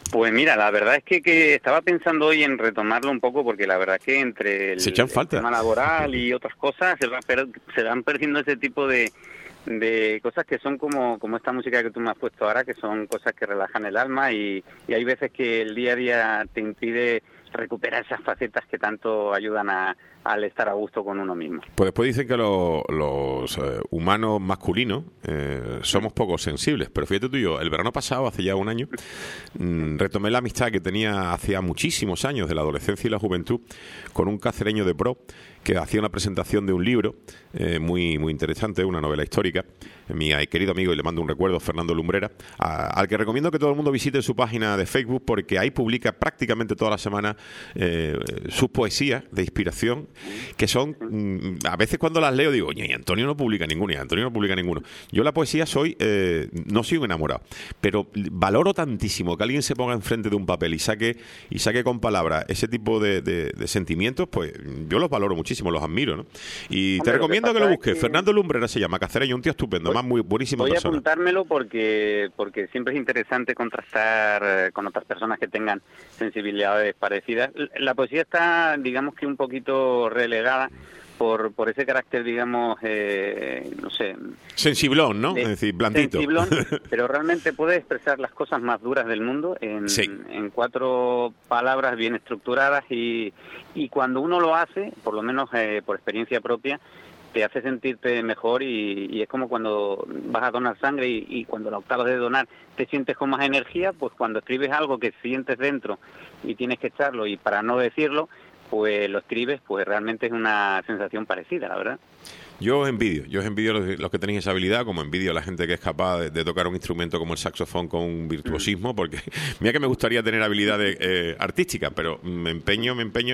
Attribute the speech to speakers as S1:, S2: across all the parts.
S1: Pues mira, la verdad es que estaba pensando hoy en retomarlo un poco, porque la verdad es que entre el tema laboral y otras cosas se van perdiendo ese tipo de cosas que son como esta música que tú me has puesto ahora, que son cosas que relajan el alma, y hay veces que el día a día te impide recuperar esas facetas que tanto ayudan al estar a gusto con uno mismo.
S2: Pues después dicen que los humanos masculinos somos poco sensibles, pero fíjate tú y yo, el verano pasado, hace ya un año, retomé la amistad que tenía hacía muchísimos años, de la adolescencia y la juventud, con un cacereño de pro que hacía una presentación de un libro muy interesante, una novela histórica, mi querido amigo, y le mando un recuerdo, Fernando Lumbrera, al que recomiendo que todo el mundo visite su página de Facebook, porque ahí publica prácticamente toda la semana sus poesías de inspiración, que son, a veces cuando las leo digo, y Antonio no publica ninguno. Yo la poesía no soy un enamorado, pero valoro tantísimo que alguien se ponga enfrente de un papel y saque con palabras ese tipo de sentimientos, pues yo los valoro muchísimo, los admiro, ¿no? Y te recomiendo que lo busques. Fernando Lumbrera se llama, cacereño, un tío estupendo, más muy buenísima persona.
S1: Voy a apuntármelo porque siempre es interesante contrastar con otras personas que tengan sensibilidades parecidas. La poesía está, digamos que un poquito relegada por ese carácter, digamos, no sé...
S2: sensiblón, ¿no? Es decir, blandito.
S1: Sensiblón, pero realmente puede expresar las cosas más duras del mundo en 4 palabras bien estructuradas, y cuando uno lo hace, por lo menos por experiencia propia, te hace sentirte mejor, y es como cuando vas a donar sangre y cuando la octava de donar te sientes con más energía, pues cuando escribes algo que sientes dentro y tienes que echarlo, y para no decirlo, pues lo escribes, pues realmente es una sensación parecida, la verdad.
S2: Yo os envidio los que tenéis esa habilidad, como envidio a la gente que es capaz de tocar un instrumento como el saxofón con un virtuosismo, porque mira que me gustaría tener habilidades artísticas, pero me empeño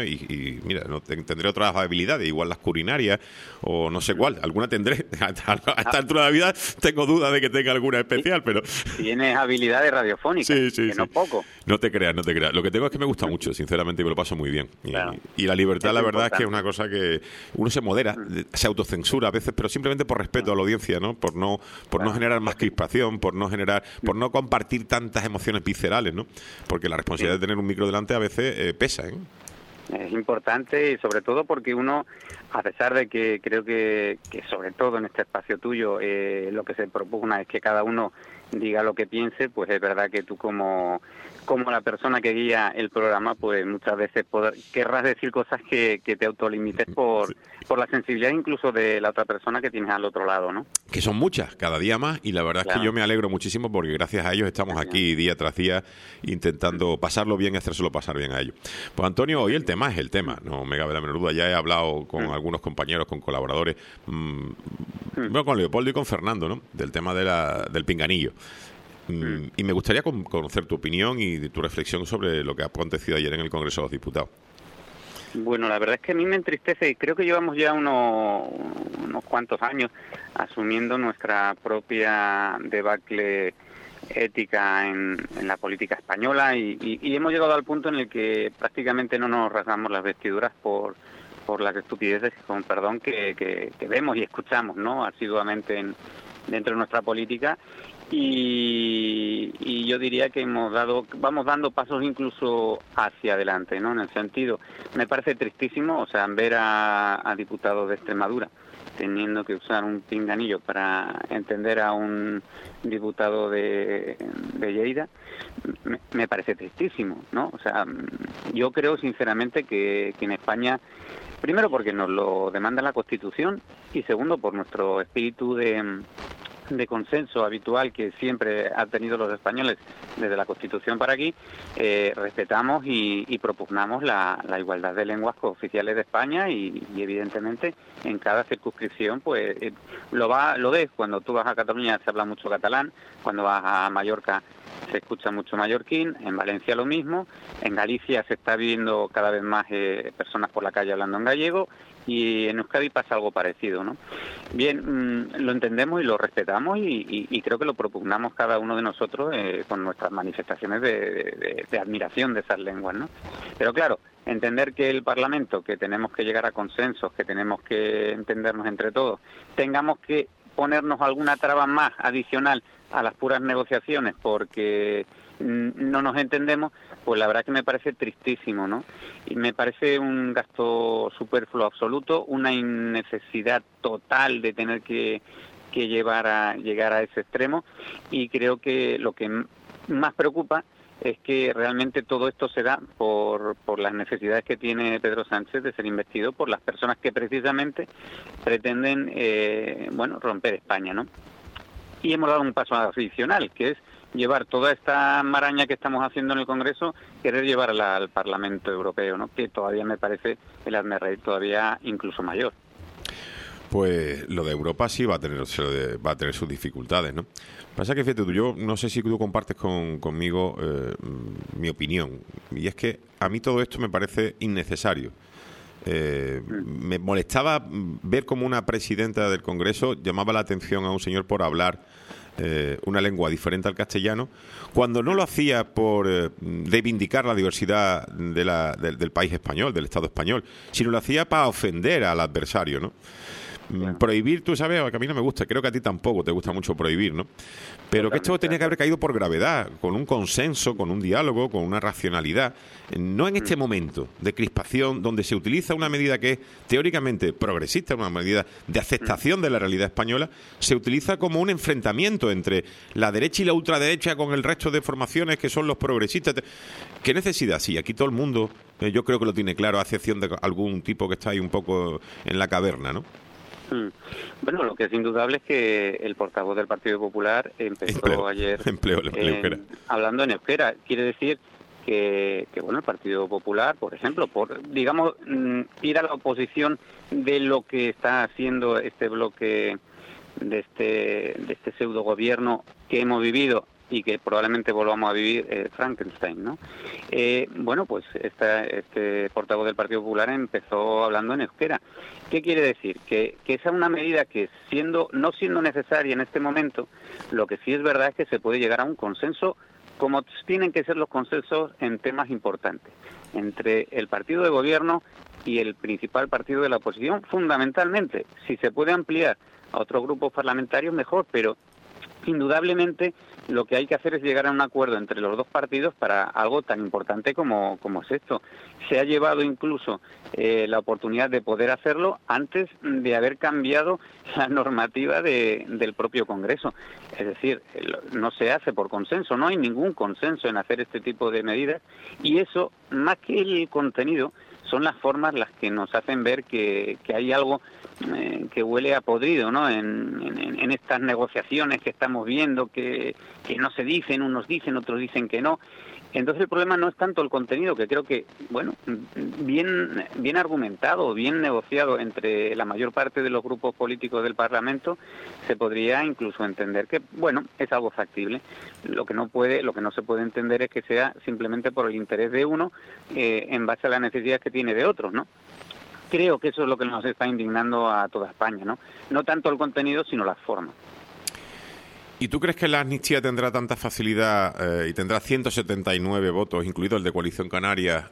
S2: y mira, no tendré otras habilidades, igual las culinarias o no sé cuál, alguna tendré. A esta altura de la vida tengo dudas de que tenga alguna especial, pero...
S1: Tienes habilidades radiofónicas,
S2: sí.
S1: no poco.
S2: No te creas. Lo que tengo es que me gusta mucho, sinceramente, y me lo paso muy bien.
S1: Claro.
S2: Y la libertad, la verdad, es que es una cosa que uno se modera, se autocensura a veces, pero simplemente por respeto a la audiencia, ¿no? Por no generar más crispación, por no compartir tantas emociones viscerales, ¿no? Porque la responsabilidad de tener un micro delante a veces pesa, ¿eh?
S1: Es importante, y sobre todo porque uno, a pesar de que creo que sobre todo en este espacio tuyo, lo que se propugna es que cada uno diga lo que piense, pues es verdad que tú como la persona que guía el programa, pues muchas veces querrás decir cosas que te autolimites por la sensibilidad incluso de la otra persona que tienes al otro lado, ¿no?
S2: Que son muchas, cada día más, y la verdad es que yo me alegro muchísimo, porque gracias a ellos estamos aquí día tras día intentando pasarlo bien y hacérselo pasar bien a ellos. Pues Antonio, hoy el tema es el tema, no me cabe la menor duda. Ya he hablado con algunos compañeros, con colaboradores, bueno, con Leopoldo y con Fernando, ¿no? Del tema del pinganillo. Y me gustaría conocer tu opinión y tu reflexión sobre lo que ha acontecido ayer en el Congreso de los Diputados.
S1: Bueno, la verdad es que a mí me entristece, y creo que llevamos ya unos cuantos años asumiendo nuestra propia debacle ética en la política española, y hemos llegado al punto en el que prácticamente no nos rasgamos las vestiduras por las estupideces, con perdón, que vemos y escuchamos, ¿no?, asiduamente dentro de nuestra política. Y yo diría que vamos dando pasos incluso hacia adelante, ¿no? En el sentido, me parece tristísimo, o sea, ver a diputados de Extremadura teniendo que usar un pinganillo para entender a un diputado de Lleida, me parece tristísimo, ¿no? O sea, yo creo sinceramente que en España, primero porque nos lo demanda la Constitución, y segundo por nuestro espíritu de consenso habitual que siempre han tenido los españoles desde la Constitución para aquí, respetamos y propugnamos la igualdad de lenguas cooficiales de España, y evidentemente en cada circunscripción pues lo ves. Cuando tú vas a Cataluña se habla mucho catalán, cuando vas a Mallorca se escucha mucho mallorquín, en Valencia lo mismo, en Galicia se está viendo cada vez más personas por la calle hablando en gallego, y en Euskadi pasa algo parecido, ¿no? Bien, lo entendemos y lo respetamos, y creo que lo propugnamos cada uno de nosotros con nuestras manifestaciones de admiración de esas lenguas, ¿no? Pero claro, entender que el Parlamento, que tenemos que llegar a consensos, que tenemos que entendernos entre todos, tengamos que ponernos alguna traba más adicional a las puras negociaciones porque no nos entendemos, pues la verdad que me parece tristísimo, ¿no? Y me parece un gasto superfluo absoluto, una innecesidad total de tener que llegar a ese extremo, y creo que lo que más preocupa es que realmente todo esto se da por las necesidades que tiene Pedro Sánchez de ser investido por las personas que precisamente pretenden romper España, ¿no? Y hemos dado un paso adicional, que es llevar toda esta maraña que estamos haciendo en el Congreso, querer llevarla al Parlamento Europeo, ¿no? Que todavía me parece el hazmerreír todavía incluso mayor.
S2: Pues lo de Europa sí va a tener sus dificultades, ¿no? Pasa que, fíjate tú, yo no sé si tú compartes conmigo mi opinión, y es que a mí todo esto me parece innecesario. Me molestaba ver cómo una presidenta del Congreso llamaba la atención a un señor por hablar una lengua diferente al castellano, cuando no lo hacía por reivindicar la diversidad del país español, del Estado español, sino lo hacía para ofender al adversario, ¿no? Claro. Prohibir, tú sabes, que a mí no me gusta, creo que a ti tampoco te gusta mucho prohibir, ¿no? Pero que esto tenía que haber caído por gravedad, con un consenso, con un diálogo, con una racionalidad, no en este momento de crispación donde se utiliza una medida que es teóricamente progresista, una medida de aceptación de la realidad española, se utiliza como un enfrentamiento entre la derecha y la ultraderecha con el resto de formaciones que son los progresistas. ¿Qué necesidad? Sí, aquí todo el mundo, yo creo que lo tiene claro, a excepción de algún tipo que está ahí un poco en la caverna, ¿no?
S1: Bueno, lo que es indudable es que el portavoz del Partido Popular empezó ayer hablando en euskera. Quiere decir que bueno, el Partido Popular, por ejemplo, ir a la oposición de lo que está haciendo este bloque de este pseudo gobierno que hemos vivido y que probablemente volvamos a vivir, Frankenstein, ¿no? Pues este portavoz del Partido Popular empezó hablando en euskera. ¿Qué quiere decir? Que esa es una medida que, no siendo necesaria en este momento, lo que sí es verdad es que se puede llegar a un consenso, como tienen que ser los consensos en temas importantes, entre el partido de gobierno y el principal partido de la oposición, fundamentalmente. Si se puede ampliar a otros grupos parlamentarios, mejor, pero indudablemente lo que hay que hacer es llegar a un acuerdo entre los dos partidos para algo tan importante como es esto. Se ha llevado incluso la oportunidad de poder hacerlo antes de haber cambiado la normativa del propio Congreso. Es decir, no se hace por consenso, no hay ningún consenso en hacer este tipo de medidas, y eso, más que el contenido, son las formas las que nos hacen ver que hay algo que huele a podrido, ¿no? En estas negociaciones que estamos viendo, que no se dicen, unos dicen, otros dicen que no. Entonces el problema no es tanto el contenido, que creo que, bueno, bien argumentado, bien negociado entre la mayor parte de los grupos políticos del Parlamento, se podría incluso entender que, bueno, es algo factible. Lo que no se puede entender es que sea simplemente por el interés de uno en base a las necesidades que tiene de otros, ¿no? Creo que eso es lo que nos está indignando a toda España, ¿no? No tanto el contenido, sino las formas.
S2: ¿Y tú crees que la amnistía tendrá tanta facilidad y tendrá 179 votos, incluido el de Coalición Canaria,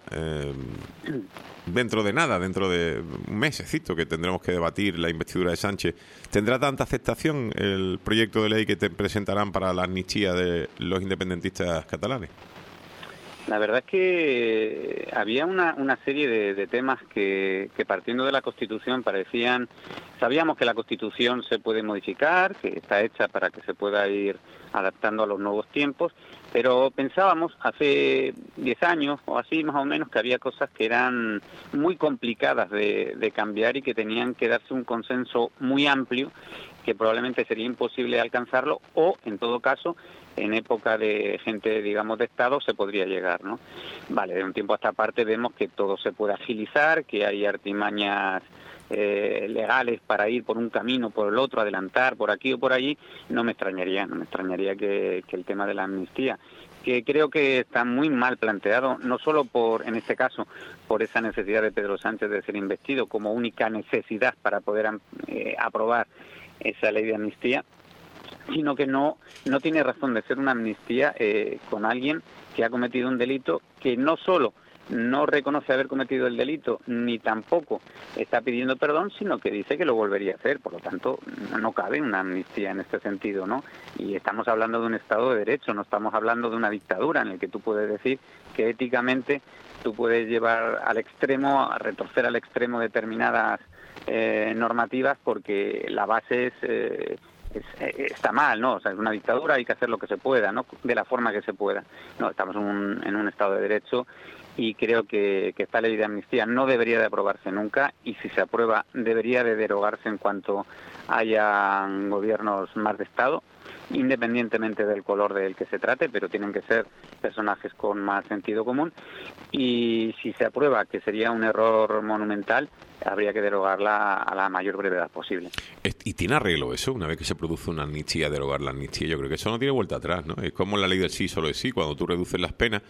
S2: dentro de un mesecito que tendremos que debatir la investidura de Sánchez? ¿Tendrá tanta aceptación el proyecto de ley que te presentarán para la amnistía de los independentistas catalanes?
S1: La verdad es que había una serie de temas que partiendo de la Constitución sabíamos que la Constitución se puede modificar, que está hecha para que se pueda ir adaptando a los nuevos tiempos, pero pensábamos hace 10 años o así más o menos que había cosas que eran muy complicadas de cambiar y que tenían que darse un consenso muy amplio, que probablemente sería imposible alcanzarlo, o en todo caso en época de gente, digamos, de Estado se podría llegar, ¿no? Vale, de un tiempo a esta parte vemos que todo se puede agilizar, que hay artimañas legales para ir por un camino, por el otro, adelantar por aquí o por allí. No me extrañaría que el tema de la amnistía, que creo que está muy mal planteado, no solo en este caso, por esa necesidad de Pedro Sánchez de ser investido como única necesidad para poder aprobar esa ley de amnistía, sino que no tiene razón de ser una amnistía con alguien que ha cometido un delito que no solo no reconoce haber cometido el delito ni tampoco está pidiendo perdón, sino que dice que lo volvería a hacer. Por lo tanto, no cabe una amnistía en este sentido, ¿no? Y estamos hablando de un Estado de Derecho, no estamos hablando de una dictadura en el que tú puedes decir que éticamente tú puedes llevar al extremo, a retorcer al extremo determinadas normativas porque la base está mal, ¿no? O sea, es una dictadura, hay que hacer lo que se pueda, ¿no? De la forma que se pueda. No, estamos en un Estado de Derecho y creo que esta ley de amnistía no debería de aprobarse nunca y si se aprueba debería de derogarse en cuanto haya gobiernos más de Estado, independientemente del color del que se trate, pero tienen que ser personajes con más sentido común y si se aprueba, que sería un error monumental, habría que derogarla a la mayor brevedad posible.
S2: ¿Y tiene arreglo eso? Una vez que se produce una amnistía, derogar la amnistía, yo creo que eso no tiene vuelta atrás, ¿no? Es como la ley del sí solo es sí, cuando tú reduces las penas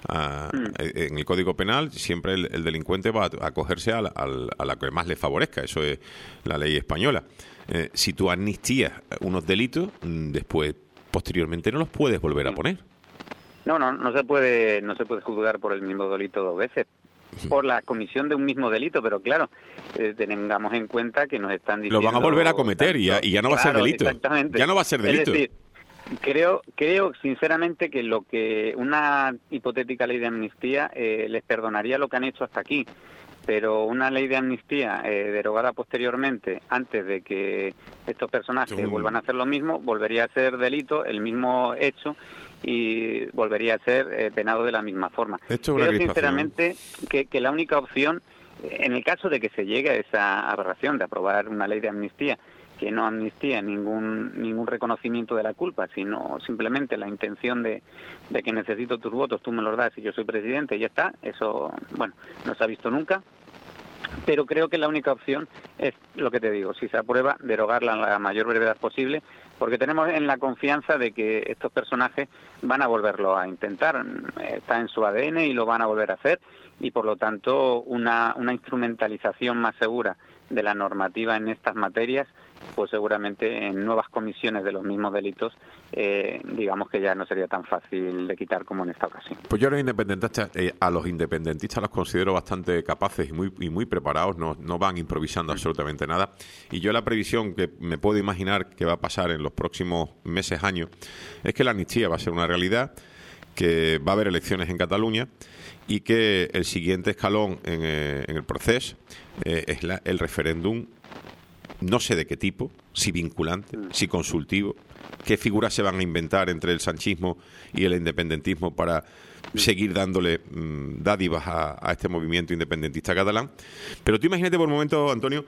S2: en el Código Penal, siempre el delincuente va a acogerse a la que más le favorezca, eso es la ley española. Si tú amnistías unos delitos, después, posteriormente, no los puedes volver a poner.
S1: No se puede juzgar por el mismo delito dos veces, por la comisión de un mismo delito, pero claro, tengamos en cuenta que nos están diciendo...
S2: Lo van a volver a cometer y ya no va a ser delito.
S1: Exactamente.
S2: Ya no va a ser delito.
S1: Es decir, creo sinceramente que lo que una hipotética ley de amnistía les perdonaría lo que han hecho hasta aquí, pero una ley de amnistía derogada posteriormente, antes de que estos personajes vuelvan a hacer lo mismo, volvería a ser delito, el mismo hecho, y volvería a ser penado de la misma forma. Creo sinceramente que la única opción, en el caso de que se llegue a esa aberración de aprobar una ley de amnistía, que no amnistía ningún reconocimiento de la culpa, sino simplemente la intención de que necesito tus votos, tú me los das y yo soy presidente y ya está, eso, bueno, no se ha visto nunca, pero creo que la única opción es lo que te digo, si se aprueba, derogarla a la mayor brevedad posible, porque tenemos en la confianza de que estos personajes van a volverlo a intentar, está en su ADN y lo van a volver a hacer, y por lo tanto una instrumentalización más segura de la normativa en estas materias, pues seguramente en nuevas comisiones de los mismos delitos, digamos que ya no sería tan fácil de quitar como en esta ocasión.
S2: Pues yo a los independentistas los considero bastante capaces y muy preparados, no van improvisando absolutamente nada, y yo la previsión que me puedo imaginar que va a pasar en los próximos meses, años, es que la amnistía va a ser una realidad, que va a haber elecciones en Cataluña y que el siguiente escalón en el proceso es el referéndum, no sé de qué tipo, si vinculante, si consultivo, qué figuras se van a inventar entre el sanchismo y el independentismo para seguir dándole dádivas a este movimiento independentista catalán. Pero tú imagínate por un momento, Antonio,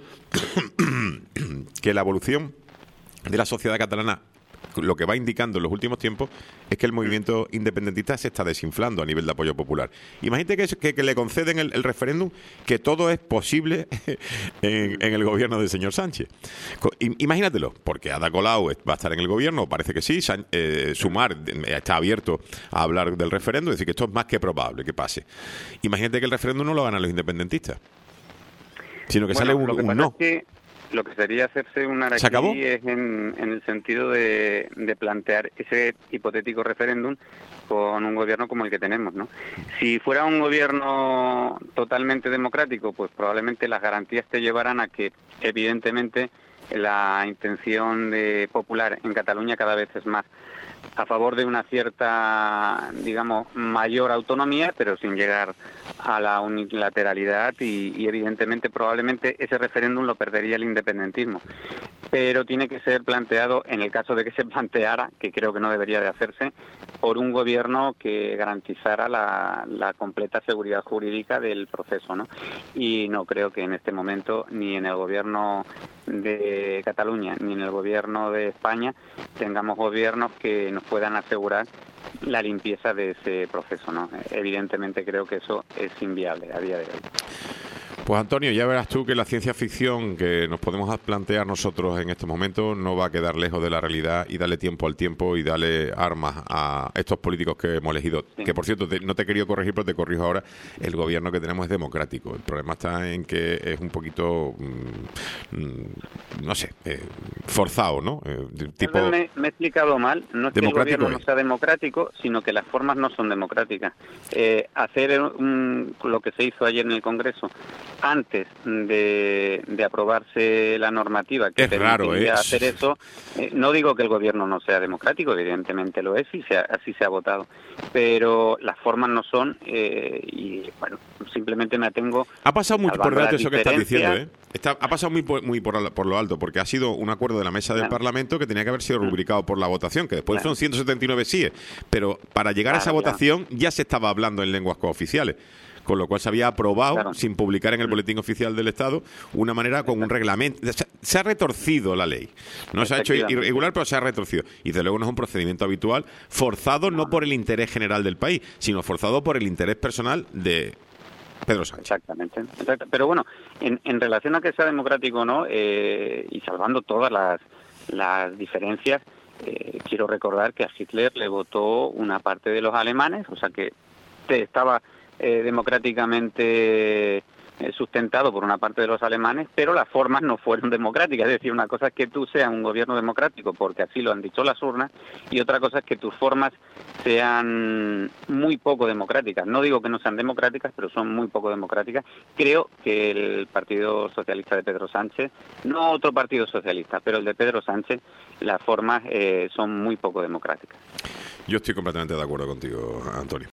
S2: que la evolución de la sociedad catalana, lo que va indicando en los últimos tiempos, es que el movimiento independentista se está desinflando a nivel de apoyo popular. Imagínate que le conceden el referéndum, que todo es posible en el gobierno del señor Sánchez. Imagínatelo, porque Ada Colau va a estar en el gobierno, parece que sí, Sumar está abierto a hablar del referéndum, es decir, que esto es más que probable que pase. Imagínate que el referéndum no lo ganan los independentistas, sino que sale un no.
S1: Lo que sería hacerse un araquí es en el sentido de plantear ese hipotético referéndum con un gobierno como el que tenemos, ¿no? Si fuera un gobierno totalmente democrático, pues probablemente las garantías te llevaran a que, evidentemente, la intención popular en Cataluña cada vez es más a favor de una cierta, digamos, mayor autonomía, pero sin llegar a la unilateralidad y evidentemente probablemente ese referéndum lo perdería el independentismo. Pero tiene que ser planteado, en el caso de que se planteara, que creo que no debería de hacerse, por un gobierno que garantizara la completa seguridad jurídica del proceso, ¿no? Y no creo que en este momento ni en el gobierno de Cataluña ni en el gobierno de España tengamos gobiernos que nos puedan asegurar la limpieza de ese proceso, ¿no? Evidentemente creo que eso es inviable a día de hoy.
S2: Pues Antonio, ya verás tú que la ciencia ficción que nos podemos plantear nosotros en estos momentos no va a quedar lejos de la realidad, y darle tiempo al tiempo y darle armas a estos políticos que hemos elegido. Sí. Que por cierto, no te he querido corregir, pero te corrijo ahora, el gobierno que tenemos es democrático. El problema está en que es un poquito, no sé, forzado, ¿no?
S1: Tipo me he explicado mal, no es que el gobierno no sea democrático, sino que las formas no son democráticas. Hacer lo que se hizo ayer en el Congreso, antes de aprobarse la normativa que permitía hacer eso, no digo que el gobierno no sea democrático, evidentemente lo es, y así se ha votado, pero las formas no son, y bueno, simplemente me atengo.
S2: Ha pasado muy por delante eso que estás diciendo, ¿eh? Ha pasado muy por lo alto, porque ha sido un acuerdo de la mesa del Parlamento que tenía que haber sido rubricado por la votación, que después fueron 179 síes, pero para llegar a esa votación ya se estaba hablando en lenguas cooficiales, con lo cual se había aprobado, sin publicar en el Boletín Oficial del Estado, una manera con un reglamento. Se ha retorcido la ley. No se ha hecho irregular, pero se ha retorcido. Y desde luego no es un procedimiento habitual, forzado no por el interés general del país, sino forzado por el interés personal de Pedro Sánchez.
S1: Exactamente. Pero bueno, en relación a que sea democrático o no, y salvando todas las diferencias, quiero recordar que a Hitler le votó una parte de los alemanes, o sea que estaba democráticamente sustentado por una parte de los alemanes, pero las formas no fueron democráticas. Es decir, una cosa es que tú seas un gobierno democrático porque así lo han dicho las urnas, y otra cosa es que tus formas sean muy poco democráticas. No digo que no sean democráticas, pero son muy poco democráticas. Creo que el Partido Socialista de Pedro Sánchez, no otro partido socialista, pero el de Pedro Sánchez, las formas son muy poco democráticas.
S2: Yo estoy completamente de acuerdo contigo, Antonio.